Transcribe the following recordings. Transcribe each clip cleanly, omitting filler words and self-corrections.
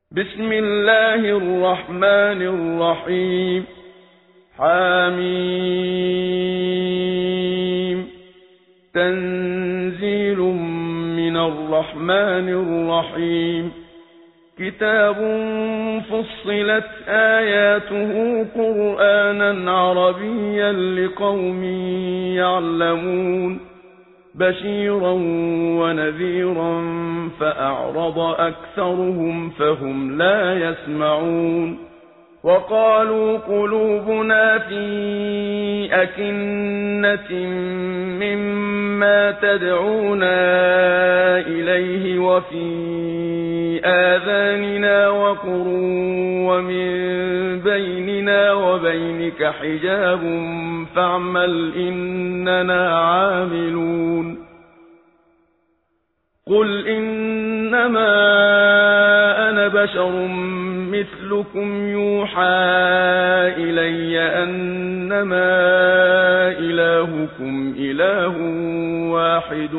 بسم الله الرحمن الرحيم. حميم. تنزيل من الرحمن الرحيم. كتاب فصلت آياته قرآنا عربيا لقوم يعلمون بشيرا ونذيرا فأعرض أكثرهم فهم لا يسمعون. وقالوا قلوبنا في أكنة مما تدعونا إليه وفي آذاننا وقر ومن بيننا وبينك حجاب فاعمل إننا عاملون. قل إنما أنا بشر مثلكم يوحى إلي أنما إلهكم إله واحد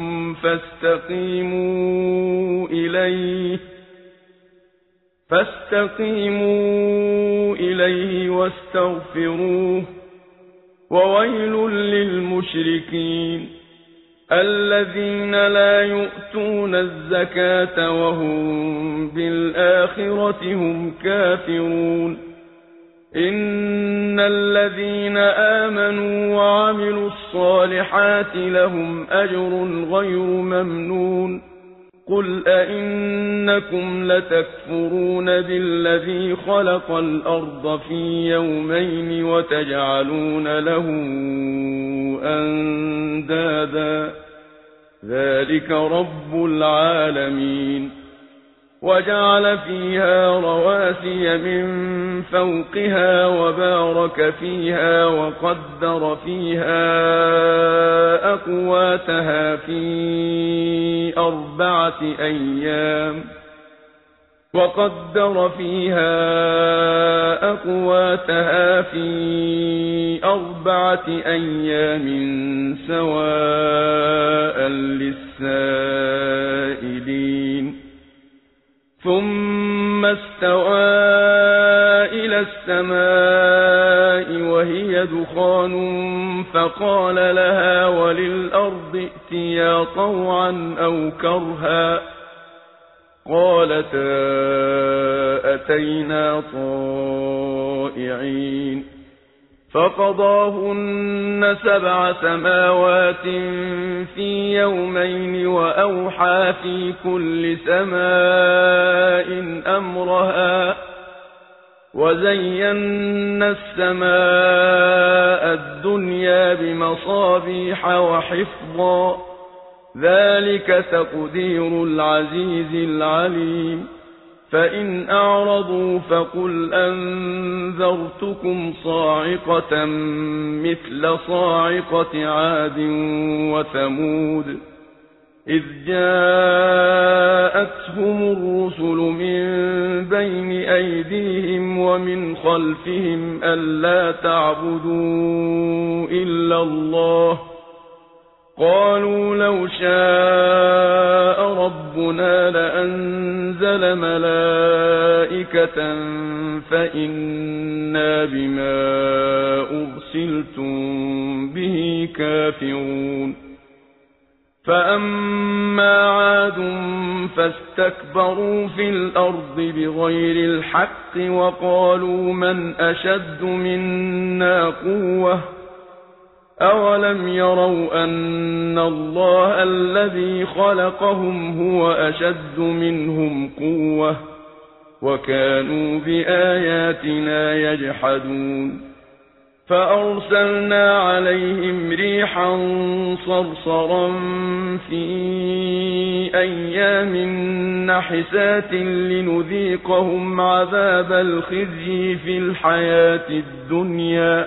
فاستقيموا إليه واستغفروه. وويل للمشركين الذين لا يؤتون الزكاة وهم بالآخرة هم كافرون. إن الذين آمنوا وعملوا الصالحات لهم أجر غير ممنون. قل أئنكم لتكفرون بالذي خلق الأرض في يومين وتجعلون له أندادا ذلك رب العالمين. وجعل فيها رواسي من فوقها وبارك فيها وقدر فيها أقواتها في أربعة أيام سواء للسائلين. ثم استوى إلى السماء وهي دخان فقال لها وللأرض ائتيا طوعا أو كرها قالتا أتينا طائعين. فقضاهن 7 سماوات في يومين وأوحى في كل سماء أمرها وزينا السماء الدنيا بمصابيح وحفظا ذلك تقدير العزيز العليم. فإن أعرضوا فقل أنذرتكم صاعقة مثل صاعقة عاد وثمود إذ جاءتهم الرسل من بين أيديهم ومن خلفهم ألا تعبدوا إلا الله قالوا لو شاء ربنا لأنزل ملائكة فإنا بما أرسلتم به كافرون. فأما عاد فاستكبروا في الأرض بغير الحق وقالوا من أشد منا قوة أولم يروا أن الله الذي خلقهم هو أشد منهم قوة وكانوا بآياتنا يجحدون. فأرسلنا عليهم ريحا صرصرا في أيام نحسات لنذيقهم عذاب الخزي في الحياة الدنيا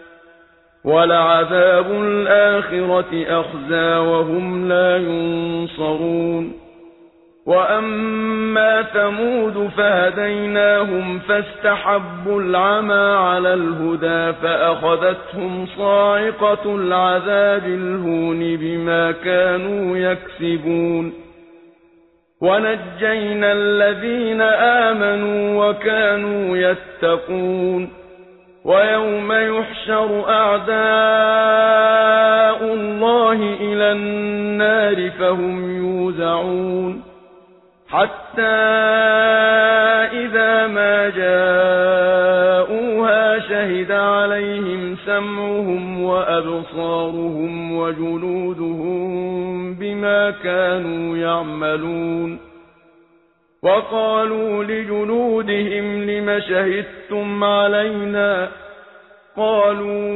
ولعذاب الآخرة أخزى وهم لا ينصرون. وأما ثمود فهديناهم فاستحبوا العمى على الهدى فأخذتهم صاعقة العذاب الهون بما كانوا يكسبون. ونجينا الذين آمنوا وكانوا يتقون ويوم يحشر أعداء الله إلى النار فهم يوزعون حتى إذا ما جاءوها شهد عليهم سمعهم وأبصارهم وجلودهم بما كانوا يعملون وقالوا لجلودهم لم شهدتم علينا قالوا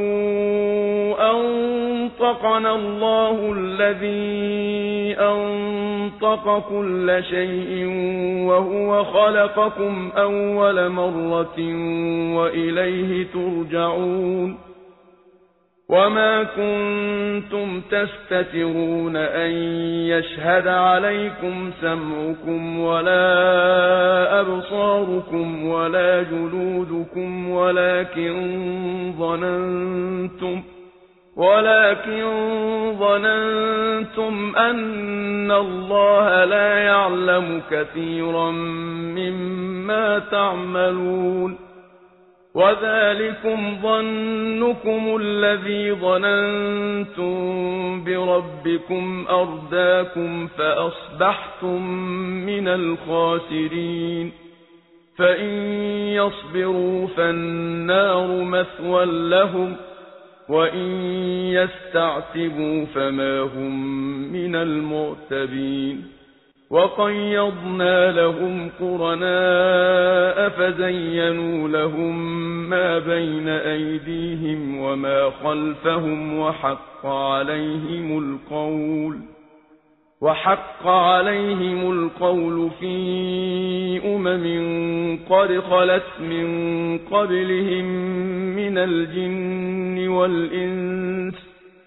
أنطقنا الله الذي أنطق كل شيء وهو خلقكم أول مرة وإليه ترجعون وما كنتم تستترون أن يشهد عليكم سمعكم ولا أبصاركم ولا جلودكم ولكن ظننتم أن الله لا يعلم كثيرا مما تعملون وذلكم ظنكم الذي ظننتم بربكم أرداكم فأصبحتم من الخاسرين فإن يصبروا فالنار مثوى لهم وإن يستعتبوا فما هم من المعتبين وقيضنا لهم قرناء فزينوا لهم ما بين أيديهم وما خلفهم وحق عليهم القول في قد خلت من قبلهم من الجن والإنس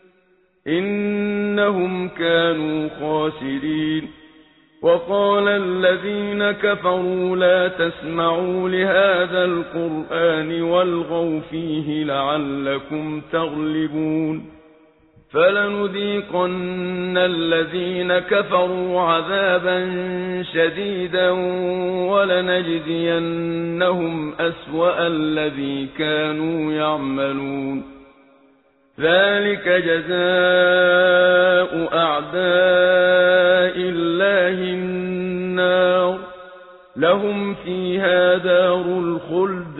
إنهم كانوا خاسرين وقال الذين كفروا لا تسمعوا لهذا القرآن والغوا فيه لعلكم تغلبون فلنذيقن الذين كفروا عذابا شديدا ولنجزينهم أسوأ الذي كانوا يعملون ذلك جزاء أعداء الله النار لهم فيها دار الخلد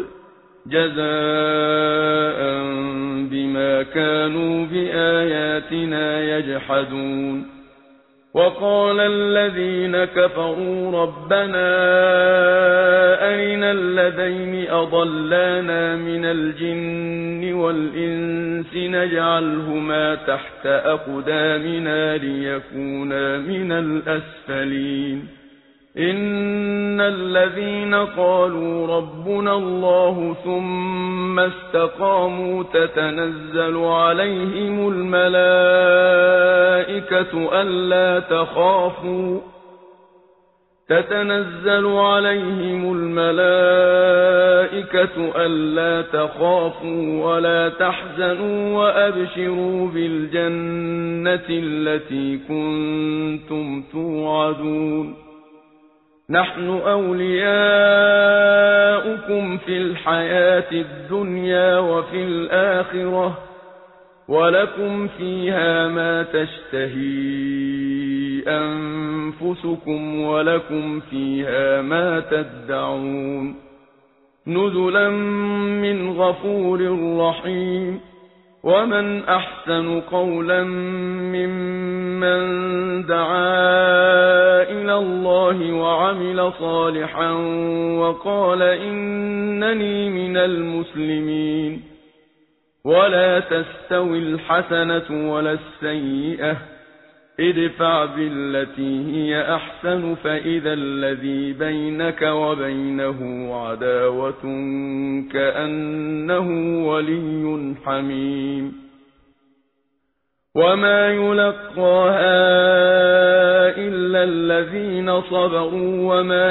جزاء بما كانوا بآياتنا يجحدون وقال الذين كفروا ربنا أرنا الذين أضلانا من الجن والإنس نجعلهما تحت أقدامنا ليكونا من الأسفلين إن الذين قالوا ربنا الله ثم استقاموا تتنزل عليهم الملائكة ألا تخافوا ولا تحزنوا وأبشروا بالجنة التي كنتم توعدون نحن أولياؤكم في الحياة الدنيا وفي الآخرة ولكم فيها ما تشتهي أنفسكم ولكم فيها ما تدعون نزلا من غفور رحيم ومن أحسن قولا ممن دعا إلى الله وعمل صالحا وقال إنني من المسلمين ولا تستوي الحسنة ولا السيئة ادفع بالتي هي أحسن فإذا الذي بينك وبينه عداوة كأنه ولي حميم وما يلقاها إلا الذين صبروا وما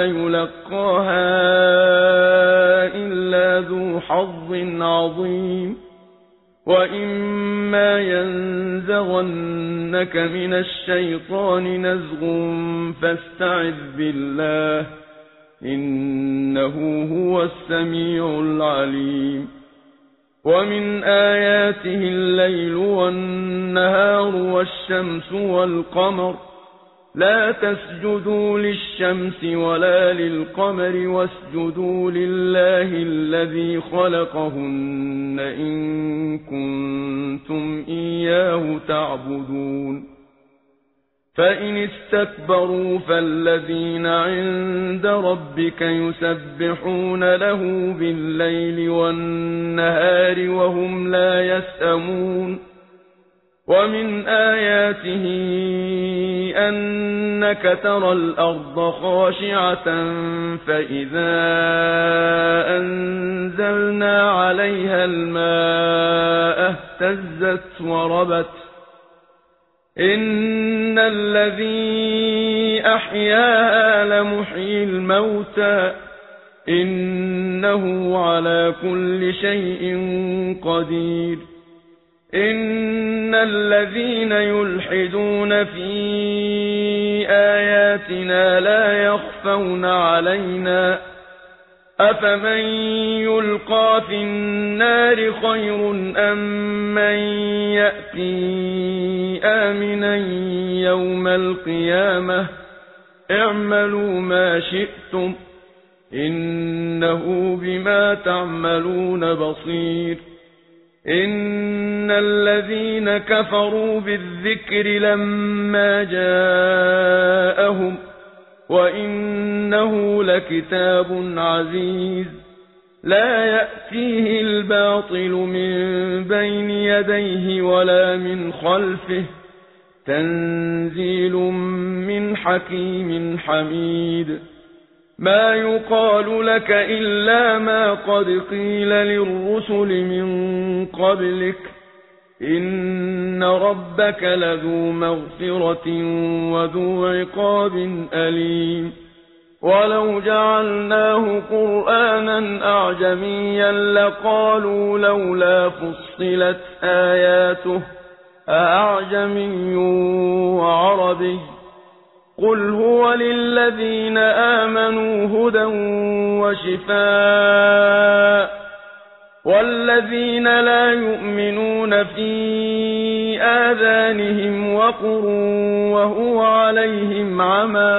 يلقاها إلا ذو حظ عظيم وَإِمَّا يَنزَغَنَّكَ مِنَ الشَّيْطَانِ نَزْغٌ فَاسْتَعِذْ بِاللَّهِ إِنَّهُ هُوَ السَّمِيعُ الْعَلِيمُ وَمِنْ آيَاتِهِ اللَّيْلُ وَالنَّهَارُ وَالشَّمْسُ وَالْقَمَرُ لَا تَسْجُدُوا لِلشَّمْسِ وَلَا لِلْقَمَرِ وَاسْجُدُوا لِلَّهِ الَّذِي خَلَقَهُنَّ إِن كُنتُمْ إِيَّاهُ تَعْبُدُونَ فَإِنِ اسْتَكْبَرُوا فَالَّذِينَ عِندَ رَبِّكَ يُسَبِّحُونَ لَهُ بِاللَّيْلِ وَالنَّهَارِ وَهُمْ لَا يَسْأَمُونَ وَمِنْ آيَاتِهِ أَنَّكَ تَرَى الْأَرْضَ خَاشِعَةً فَإِذَا أَنزَلْنَا عَلَيْهَا الْمَاءَ اهْتَزَّتْ وَرَبَتْ إِنَّ الَّذِي أَحْيَاهَا لَمُحْيِي الْمَوْتَى إِنَّهُ عَلَى كُلِّ شَيْءٍ قَدِيرٌ إِنَّ الَّذِينَ يُلْحِدُونَ فِي آيَاتِنَا لَا يَخْفَوْنَ عَلَيْنَا أَفَمَن يُلْقَىٰ فِي النَّارِ خَيْرٌ أَم مَّن يَأْتِي آمِنًا يَوْمَ الْقِيَامَةِ اعْمَلُوا مَا شِئْتُمْ إِنَّهُ بِمَا تَعْمَلُونَ بَصِيرٌ إِنَّ الَّذِينَ كَفَرُوا بِالذِّكْرِ لَمَّا جَاءَهُمْ وَإِنَّهُ لَكِتَابٌ عَزِيزٌ لَا يَأْتِيهِ الْبَاطِلُ مِنْ بَيْنِ يَدَيْهِ وَلَا مِنْ خَلْفِهِ تَنزِيلٌ مِنْ حَكِيمٍ حَمِيدٍ مَا يُقَالُ لَكَ إِلَّا مَا قَدْ قِيلَ لِلرُّسُلِ مِنْ قَبْلِكَ إِنَّ رَبَّكَ لَذُو مَغْفِرَةٍ وَذُو عِقَابٍ أَلِيمٍ وَلَوْ جَعَلْنَاهُ قُرْآنًا أَعْجَمِيًّا لَقَالُوا لَوْلَا فُصِّلَتْ آيَاتُهُ أَأَعْجَمِيٌّ وَعَرَبِيٌّ قُلْ هُوَ لِلَّذِينَ آمَنُوا هُدًى وَشِفَاءٌ وَالَّذِينَ لَا يُؤْمِنُونَ فِي آذَانِهِمْ وَقْرٌ وَهُوَ عَلَيْهِمْ عَمًى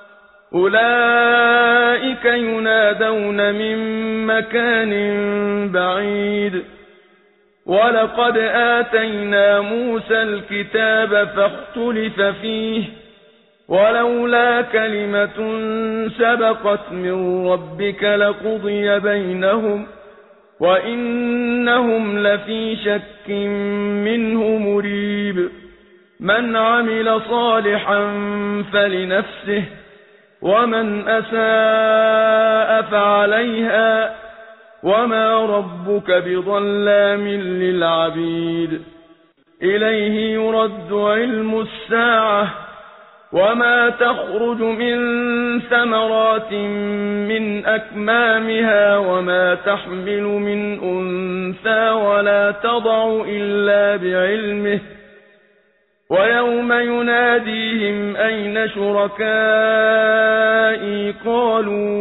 أُولَئِكَ يُنَادَوْنَ مِن مَّكَانٍ بَعِيدٍ وَلَقَدْ آتَيْنَا مُوسَى الْكِتَابَ فَاخْتُلِفَ فِيهِ وَلَوْلَا كَلِمَةٌ سَبَقَتْ مِن رَّبِّكَ لَقُضِيَ بَيْنَهُمْ وَإِنَّهُمْ لَفِي شَكٍّ مِّنْهُ مُرِيبٍ مَنْ عَمِلَ صَالِحًا فَلِنَفْسِهِ وَمَنْ أَسَاءَ فَعَلَيْهَا وَمَا رَبُّكَ بِظَلَّامٍ لِّلْعَبِيدِ إِلَيْهِ يُرَدُّ عِلْمُ السَّاعَةِ وَمَا تَخْرُجُ مِن ثَمَرَاتٍ مِّنْ أَكْمَامِهَا وَمَا تَحْمِلُ مِنْ أُنثَىٰ وَلَا تَضَعُ إِلَّا بِعِلْمِهِ وَيَوْمَ يُنَادِيهِمْ أَيْنَ شُرَكَائِي قَالُوا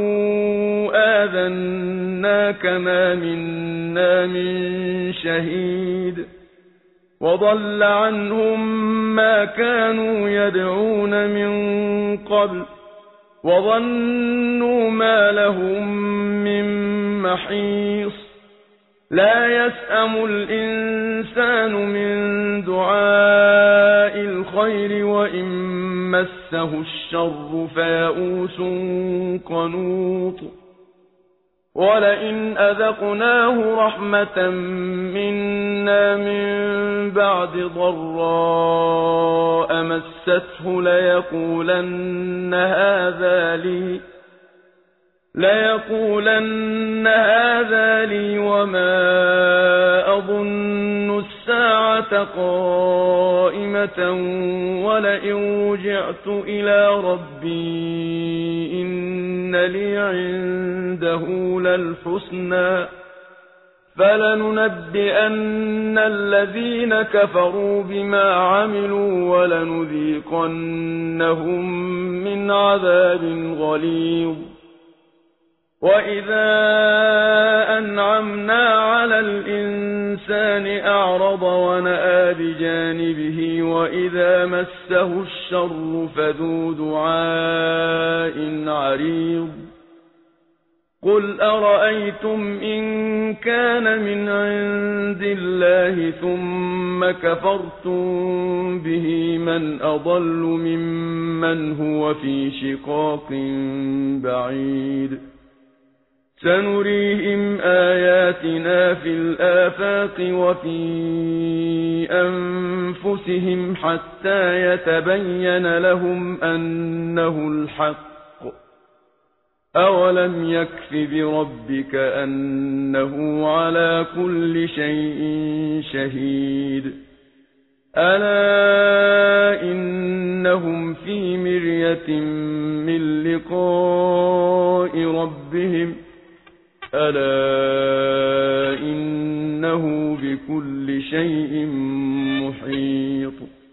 آذَنَّاكَ مَا مِنَّا مِن شَهِيدٍ وَضَلَّ عَنْهُم مَّا كَانُوا يَدْعُونَ مِن قَبْلُ وَظَنُّوا مَا لَهُم مِّن مَّحِيصٍ لَا يَسْأَمُ الْإِنسَانُ مِن دُعَاءِ الْخَيْرِ وَإِن مَّسَّهُ الشَّرُّ فَيَئُوسٌ قَنُوطٌ وَلَئِنْ أَذَقْنَاهُ رَحْمَةً مِنَّا مِن بَعْدِ ضَرَّاءَ مَسَّتْهُ لَيَقُولَنَّ هَٰذَا لِي وَمَا أَظُنُّ السَّاعَةَ قَائِمَةً وَلَئِن رُّجِعْتُ إِلَىٰ رَبِّي إِنَّ لِي عِندَهُ لَلْحُسْنَىٰ فلننبئن الذين كفروا بما عملوا ولنذيقنهم من عذاب غليظ وإذا أنعمنا على الإنسان أعرض ونأى بجانبه وإذا مسه الشر فذو دعاء عريض قل أرأيتم إن كان من عند الله ثم كفرتم به من أضل ممن هو في شقاق بعيد سنريهم آياتنا في الآفاق وفي أنفسهم حتى يتبين لهم أنه الحق أولم يكف بربك أنه على كل شيء شهيد ألا إنهم في مرية من لقاء ربهم ألا إنه بكل شيء محيط